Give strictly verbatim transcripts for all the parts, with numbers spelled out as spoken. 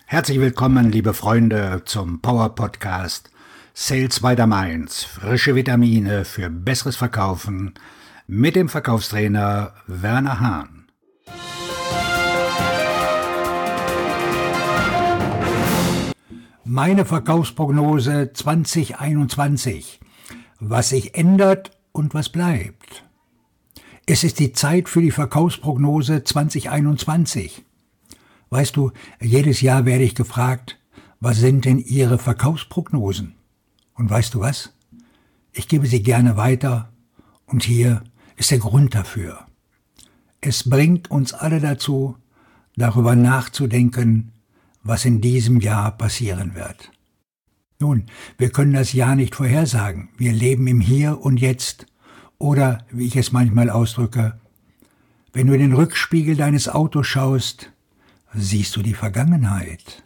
Herzlich willkommen, liebe Freunde, zum Power Podcast Sales by the Mainz. Frische Vitamine für besseres Verkaufen mit dem Verkaufstrainer Werner Hahn. Meine Verkaufsprognose zwanzig einundzwanzig. Was sich ändert und was bleibt. Es ist die Zeit für die Verkaufsprognose zwanzig einundzwanzig. Weißt du, jedes Jahr werde ich gefragt, was sind denn Ihre Verkaufsprognosen? Und weißt du was? Ich gebe sie gerne weiter und hier ist der Grund dafür. Es bringt uns alle dazu, darüber nachzudenken, was in diesem Jahr passieren wird. Nun, wir können das Jahr nicht vorhersagen. Wir leben im Hier und Jetzt. Oder, wie ich es manchmal ausdrücke, wenn du in den Rückspiegel deines Autos schaust, siehst du die Vergangenheit.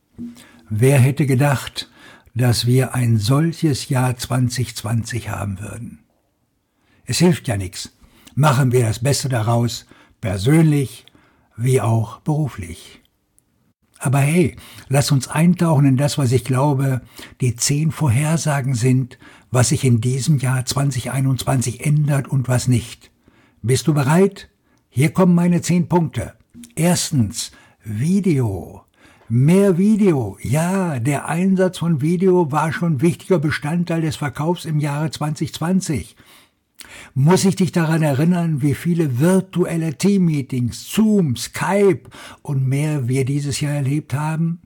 Wer hätte gedacht, dass wir ein solches Jahr zwanzig zwanzig haben würden? Es hilft ja nichts. Machen wir das Beste daraus, persönlich wie auch beruflich. Aber hey, lass uns eintauchen in das, was ich glaube, die zehn Vorhersagen sind, was sich in diesem Jahr zwanzig einundzwanzig ändert und was nicht. Bist du bereit? Hier kommen meine zehn Punkte. Erstens, Video. Mehr Video. Ja, der Einsatz von Video war schon wichtiger Bestandteil des Verkaufs im Jahre zwanzig zwanzig. Muss ich dich daran erinnern, wie viele virtuelle Teammeetings, Zoom, Skype und mehr wir dieses Jahr erlebt haben?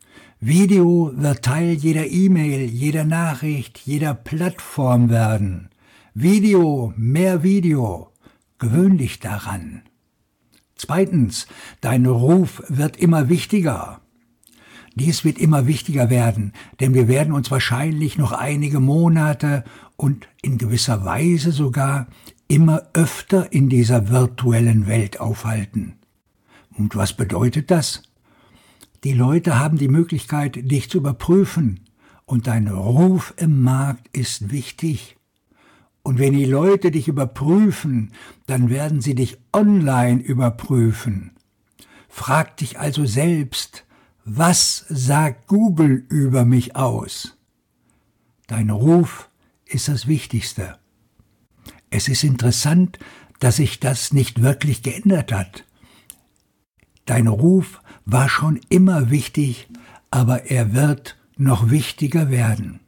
Video wird Teil jeder E-Mail, jeder Nachricht, jeder Plattform werden. Video, mehr Video. Gewöhn dich daran. Zweitens, dein Ruf wird immer wichtiger. Dies wird immer wichtiger werden, denn wir werden uns wahrscheinlich noch einige Monate und in gewisser Weise sogar immer öfter in dieser virtuellen Welt aufhalten. Und was bedeutet das? Die Leute haben die Möglichkeit, dich zu überprüfen, und dein Ruf im Markt ist wichtig. Und wenn die Leute dich überprüfen, dann werden sie dich online überprüfen. Frag dich also selbst, was sagt Google über mich aus? Dein Ruf ist das Wichtigste. Es ist interessant, dass sich das nicht wirklich geändert hat. Dein Ruf war schon immer wichtig, aber er wird noch wichtiger werden.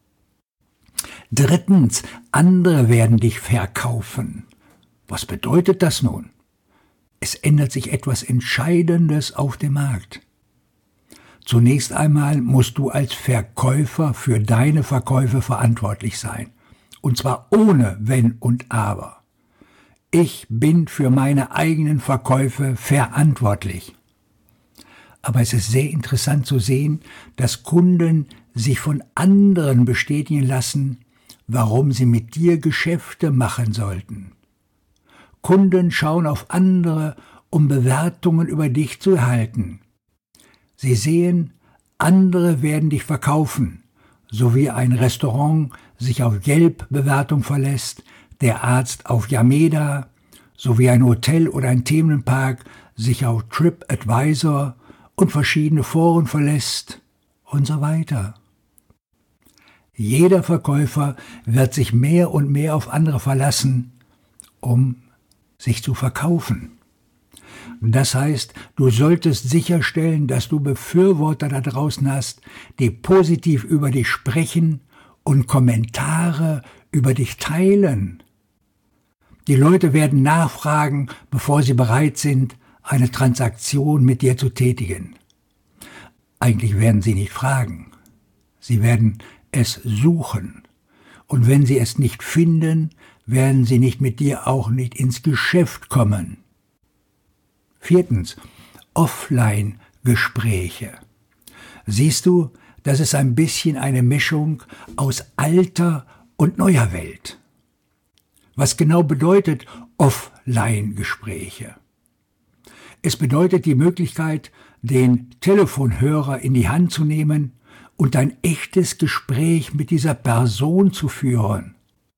Drittens, andere werden dich verkaufen. Was bedeutet das nun? Es ändert sich etwas Entscheidendes auf dem Markt. Zunächst einmal musst du als Verkäufer für deine Verkäufe verantwortlich sein. Und zwar ohne Wenn und Aber. Ich bin für meine eigenen Verkäufe verantwortlich. Aber es ist sehr interessant zu sehen, dass Kunden sich von anderen bestätigen lassen, warum sie mit dir Geschäfte machen sollten. Kunden schauen auf andere, um Bewertungen über dich zu erhalten. Sie sehen, andere werden dich verkaufen, so wie ein Restaurant sich auf Yelp-Bewertung verlässt, der Arzt auf Yameda, so wie ein Hotel oder ein Themenpark sich auf TripAdvisor und verschiedene Foren verlässt und so weiter. Jeder Verkäufer wird sich mehr und mehr auf andere verlassen, um sich zu verkaufen. Das heißt, du solltest sicherstellen, dass du Befürworter da draußen hast, die positiv über dich sprechen und Kommentare über dich teilen. Die Leute werden nachfragen, bevor sie bereit sind, eine Transaktion mit dir zu tätigen. Eigentlich werden sie nicht fragen. Sie werden es suchen. Und wenn sie es nicht finden, werden sie nicht mit dir auch nicht ins Geschäft kommen. Viertens, Offline-Gespräche. Siehst du, das ist ein bisschen eine Mischung aus alter und neuer Welt. Was genau bedeutet Offline-Gespräche? Es bedeutet die Möglichkeit, den Telefonhörer in die Hand zu nehmen und ein echtes Gespräch mit dieser Person zu führen.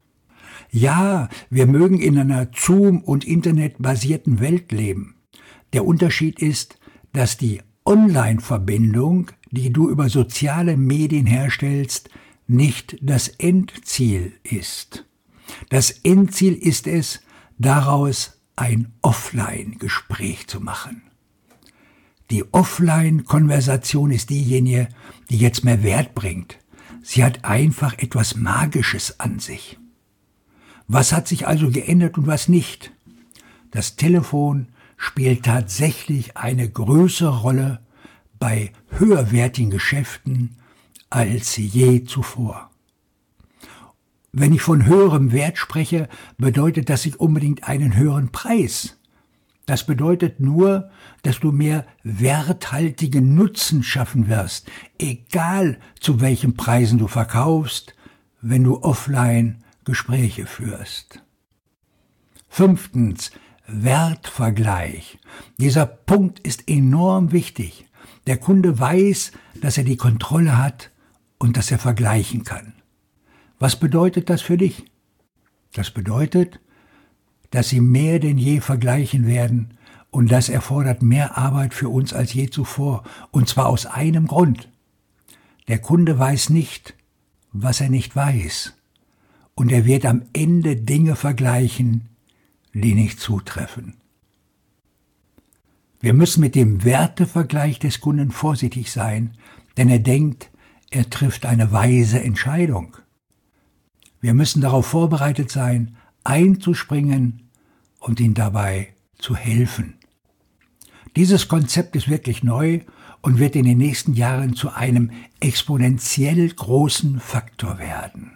Ja, wir mögen in einer Zoom- und Internet basierten Welt leben. Der Unterschied ist, dass die Online-Verbindung, die du über soziale Medien herstellst, nicht das Endziel ist. Das Endziel ist es, daraus ein Offline-Gespräch zu machen. Die Offline-Konversation ist diejenige, die jetzt mehr Wert bringt. Sie hat einfach etwas Magisches an sich. Was hat sich also geändert und was nicht? Das Telefon spielt tatsächlich eine größere Rolle bei höherwertigen Geschäften als je zuvor. Wenn ich von höherem Wert spreche, bedeutet das nicht unbedingt einen höheren Preis. Das bedeutet nur, dass du mehr werthaltigen Nutzen schaffen wirst, egal zu welchen Preisen du verkaufst, wenn du offline Gespräche führst. Fünftens, Wertvergleich. Dieser Punkt ist enorm wichtig. Der Kunde weiß, dass er die Kontrolle hat und dass er vergleichen kann. Was bedeutet das für dich? Das bedeutet, dass sie mehr denn je vergleichen werden, und das erfordert mehr Arbeit für uns als je zuvor, und zwar aus einem Grund. Der Kunde weiß nicht, was er nicht weiß, und er wird am Ende Dinge vergleichen, die nicht zutreffen. Wir müssen mit dem Wertevergleich des Kunden vorsichtig sein, denn er denkt, er trifft eine weise Entscheidung. Wir müssen darauf vorbereitet sein, einzuspringen und ihm dabei zu helfen. Dieses Konzept ist wirklich neu und wird in den nächsten Jahren zu einem exponentiell großen Faktor werden.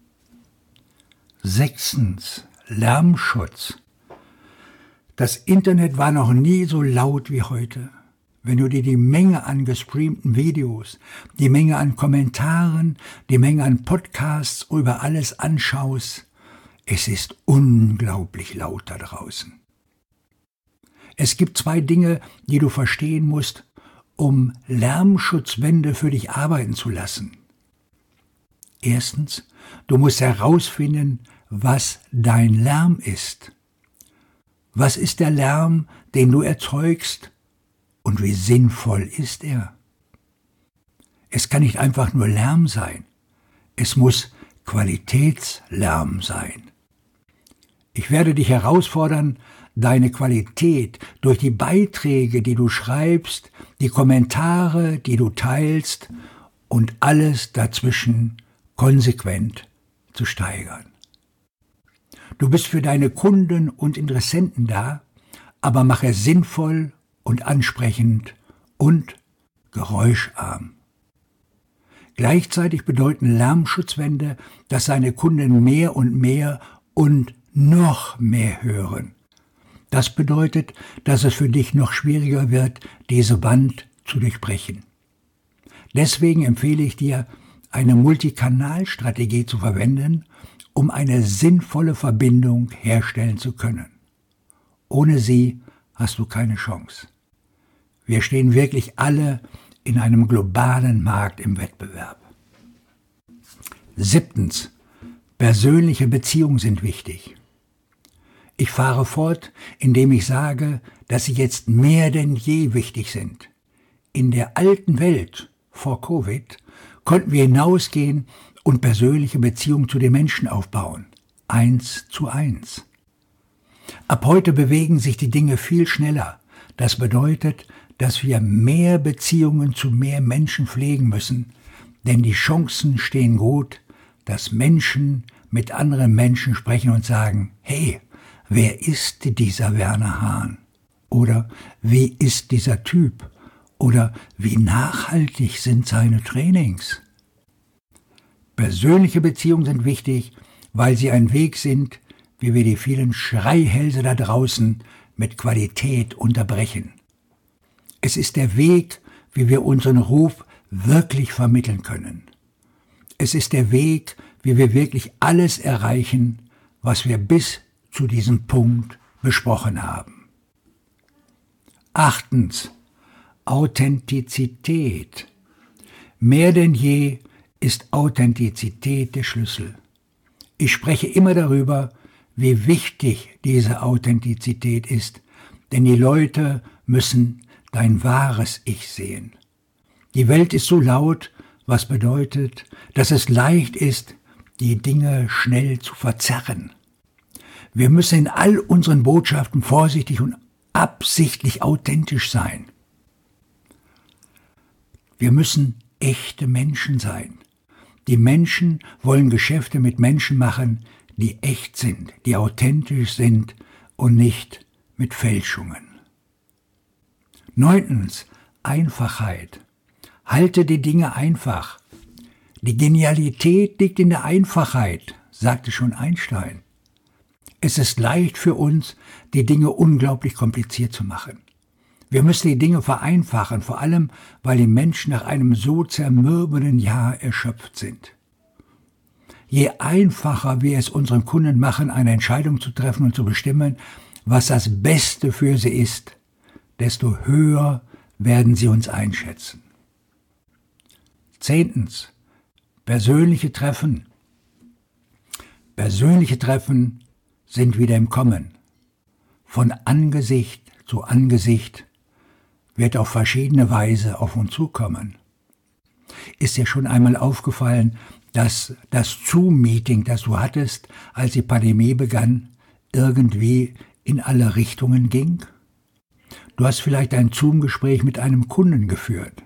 Sechstens, Lärmschutz. Das Internet war noch nie so laut wie heute. Wenn du dir die Menge an gestreamten Videos, die Menge an Kommentaren, die Menge an Podcasts über alles anschaust, es ist unglaublich laut da draußen. Es gibt zwei Dinge, die du verstehen musst, um Lärmschutzwände für dich arbeiten zu lassen. Erstens, du musst herausfinden, was dein Lärm ist. Was ist der Lärm, den du erzeugst, und wie sinnvoll ist er? Es kann nicht einfach nur Lärm sein. Es muss Qualitätslärm sein. Ich werde dich herausfordern, deine Qualität durch die Beiträge, die du schreibst, die Kommentare, die du teilst und alles dazwischen konsequent zu steigern. Du bist für deine Kunden und Interessenten da, aber mach es sinnvoll und ansprechend und geräuscharm. Gleichzeitig bedeuten Lärmschutzwände, dass seine Kunden mehr und mehr und noch mehr hören. Das bedeutet, dass es für dich noch schwieriger wird, diese Wand zu durchbrechen. Deswegen empfehle ich dir, eine Multikanalstrategie zu verwenden, um eine sinnvolle Verbindung herstellen zu können. Ohne sie hast du keine Chance. Wir stehen wirklich alle in einem globalen Markt im Wettbewerb. Siebtens. Persönliche Beziehungen sind wichtig. Ich fahre fort, indem ich sage, dass sie jetzt mehr denn je wichtig sind. In der alten Welt, vor Covid, konnten wir hinausgehen und persönliche Beziehungen zu den Menschen aufbauen. Eins zu eins. Ab heute bewegen sich die Dinge viel schneller. Das bedeutet, dass wir mehr Beziehungen zu mehr Menschen pflegen müssen, denn die Chancen stehen gut, dass Menschen mit anderen Menschen sprechen und sagen, hey, wer ist dieser Werner Hahn? Oder wie ist dieser Typ? Oder wie nachhaltig sind seine Trainings? Persönliche Beziehungen sind wichtig, weil sie ein Weg sind, wie wir die vielen Schreihälse da draußen mit Qualität unterbrechen. Es ist der Weg, wie wir unseren Ruf wirklich vermitteln können. Es ist der Weg, wie wir wirklich alles erreichen, was wir bis zu diesem Punkt besprochen haben. Achtens. Authentizität. Mehr denn je ist Authentizität der Schlüssel. Ich spreche immer darüber, wie wichtig diese Authentizität ist, denn die Leute müssen dein wahres Ich sehen. Die Welt ist so laut, was bedeutet, dass es leicht ist, die Dinge schnell zu verzerren. Wir müssen in all unseren Botschaften vorsichtig und absichtlich authentisch sein. Wir müssen echte Menschen sein. Die Menschen wollen Geschäfte mit Menschen machen, die echt sind, die authentisch sind und nicht mit Fälschungen. Neuntens, Einfachheit. Halte die Dinge einfach. Die Genialität liegt in der Einfachheit, sagte schon Einstein. Es ist leicht für uns, die Dinge unglaublich kompliziert zu machen. Wir müssen die Dinge vereinfachen, vor allem, weil die Menschen nach einem so zermürbenden Jahr erschöpft sind. Je einfacher wir es unseren Kunden machen, eine Entscheidung zu treffen und zu bestimmen, was das Beste für sie ist, desto höher werden sie uns einschätzen. Zehntens. Persönliche Treffen. Persönliche Treffen sind wieder im Kommen. Von Angesicht zu Angesicht wird auf verschiedene Weise auf uns zukommen. Ist dir schon einmal aufgefallen, dass das Zoom-Meeting, das du hattest, als die Pandemie begann, irgendwie in alle Richtungen ging? Du hast vielleicht ein Zoom-Gespräch mit einem Kunden geführt.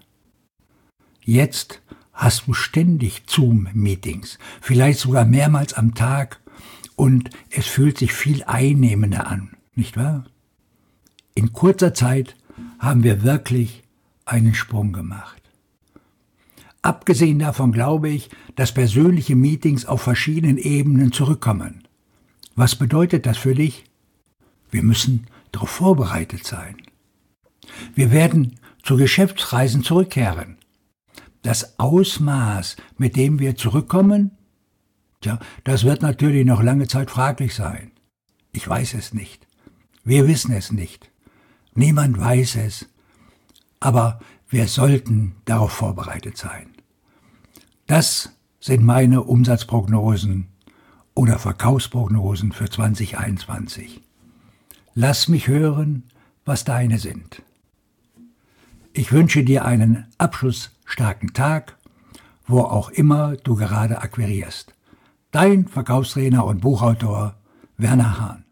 Jetzt hast du ständig Zoom-Meetings, vielleicht sogar mehrmals am Tag, und es fühlt sich viel einnehmender an, nicht wahr? In kurzer Zeit haben wir wirklich einen Sprung gemacht. Abgesehen davon glaube ich, dass persönliche Meetings auf verschiedenen Ebenen zurückkommen. Was bedeutet das für dich? Wir müssen darauf vorbereitet sein. Wir werden zu Geschäftsreisen zurückkehren. Das Ausmaß, mit dem wir zurückkommen, tja, das wird natürlich noch lange Zeit fraglich sein. Ich weiß es nicht. Wir wissen es nicht. Niemand weiß es. Aber wir sollten darauf vorbereitet sein. Das sind meine Umsatzprognosen oder Verkaufsprognosen für zwanzig einundzwanzig. Lass mich hören, was deine sind. Ich wünsche dir einen abschlussstarken Tag, wo auch immer du gerade akquirierst. Dein Verkaufstrainer und Buchautor Werner Hahn.